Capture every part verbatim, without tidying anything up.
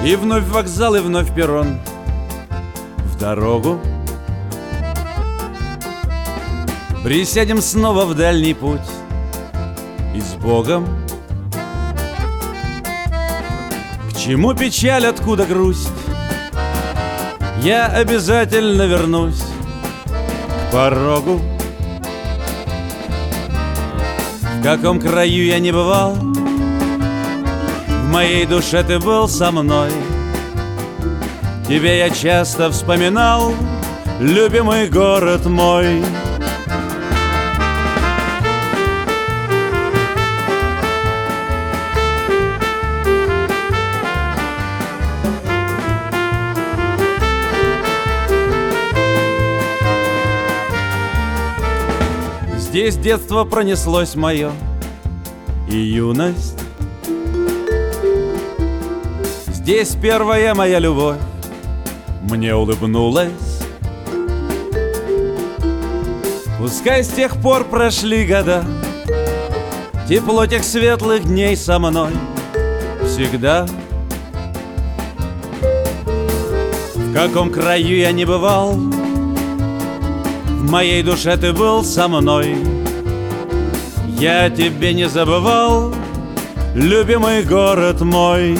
И вновь вокзал, и вновь перрон. В дорогу присядем снова в дальний путь. И с Богом. К чему печаль, откуда грусть? Я обязательно вернусь к порогу. В каком краю я не бывал, в моей душе ты был со мной. Тебе я часто вспоминал, любимый город мой. Здесь детство пронеслось мое и юность. Здесь первая моя любовь мне улыбнулась. Пускай с тех пор прошли года, тепло тех светлых дней со мной всегда. В каком краю я не бывал, в моей душе ты был со мной. Я тебе не забывал, любимый город мой.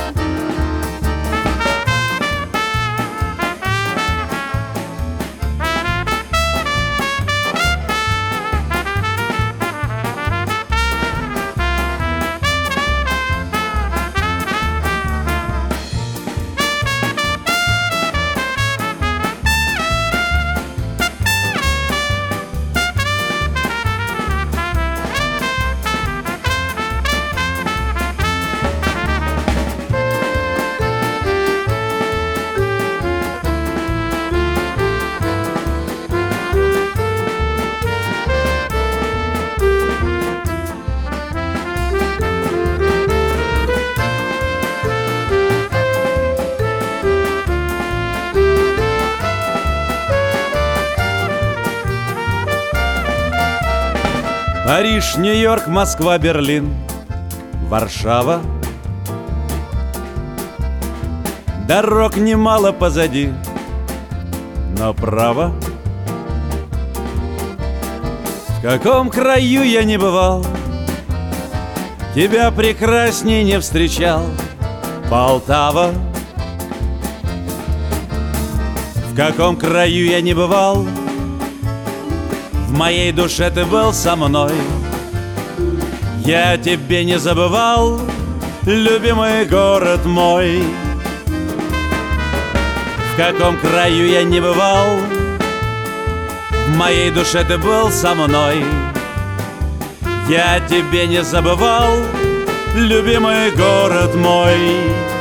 Париж, Нью-Йорк, Москва, Берлин, Варшава. Дорог немало позади, но право. В каком краю я не бывал, тебя прекрасней не встречал, Полтава. В каком краю я не бывал, в моей душе ты был со мной. Я тебе не забывал, любимый город мой. В каком краю я не бывал, в моей душе ты был со мной. Я тебе не забывал, любимый город мой.